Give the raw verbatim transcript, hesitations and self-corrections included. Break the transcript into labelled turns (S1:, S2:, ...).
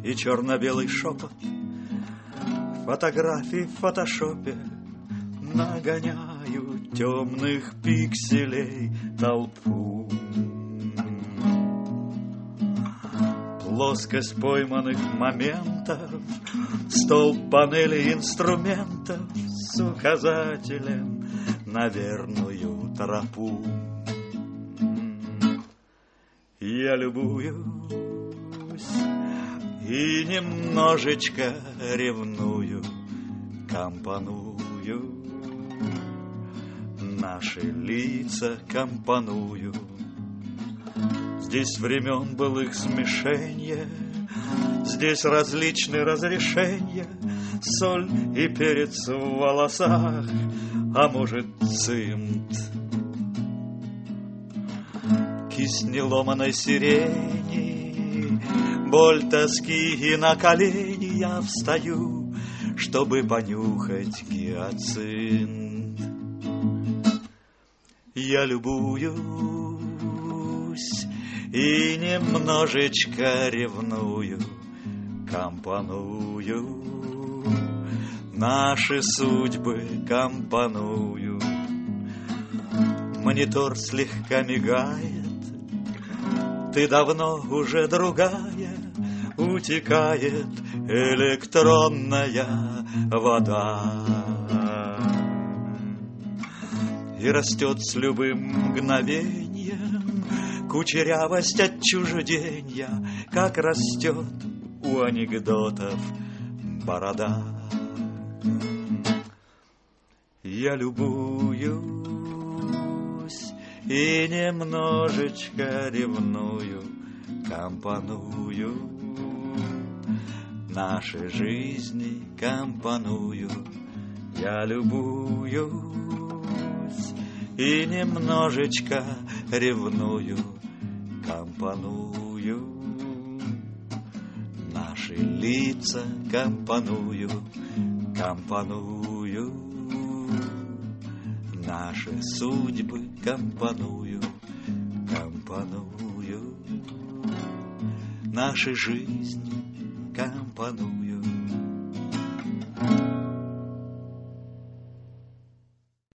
S1: и черно-белый шепот. Фотографии в фотошопе нагоняют темных пикселей толпу. Плоскость пойманных моментов, столб панели инструментов с указателем на верную тропу. Я любуюсь и немножечко ревную, компоную, наши лица компоную. Здесь времен былых смешенье, здесь различные разрешения, соль и перец в волосах, а может цимт. Кисть неломаной сирени, боль тоски и на колени я встаю, чтобы понюхать гиацинт. Я любуюсь и немножечко ревную, компоную, наши судьбы компоную. Монитор слегка мигает, ты давно уже другая, утекает электронная вода. И растет с любым мгновением кучерявость отчуждения, как растет у анекдотов борода. Я любуюсь и немножечко ревную, компоную, наши жизни компоную. Я любуюсь и немножечко ревную, компоную, наши лица компоную, компоную, наши судьбы компоную, компоную, наши жизни компоную.